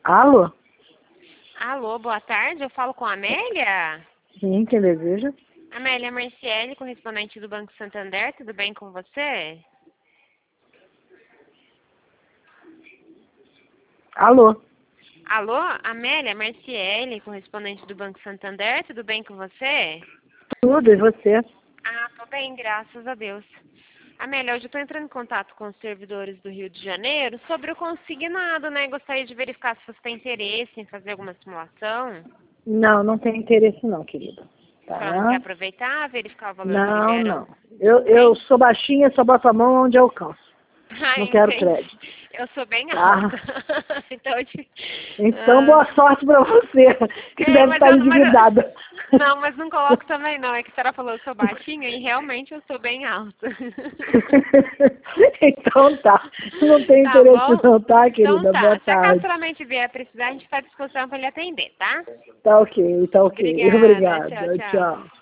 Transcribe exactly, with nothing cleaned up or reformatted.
Alô? Alô, boa tarde. Eu falo com a Amélia? Sim, quem deseja? Amélia Marciele, correspondente do Banco Santander. Tudo bem com você? Alô? Alô, Amélia Marciele, correspondente do Banco Santander. Tudo bem com você? Tudo, e você? Ah, tô bem, graças a Deus. Amélia, hoje eu tô entrando em contato com os servidores do Rio de Janeiro sobre o consignado, né? Gostaria de verificar se você tem interesse em fazer alguma simulação. Não, não tenho interesse não, querida. Só não quer Tá? aproveitar, verificar o valor que Não, liberam? não. Eu, eu Tem? sou baixinha, só boto a mão onde alcanço. Ah, Não quero entendi. crédito. Eu sou bem Tá? alta. Então, eu te... Então, ah, boa sorte pra você, que é, deve mas estar eu, mas eu... endividada. Não, mas não coloco também não. É que a senhora falou que eu sou baixinha e realmente eu sou bem alta. Então tá. Não tem Tá interesse bom? não, tá, Então querida? Boa tá. Se a tarde. futuramente vier precisar, a gente faz discussão para lhe atender, tá? Tá ok, tá ok. Obrigada. Tchau, Obrigada. tchau. Tchau.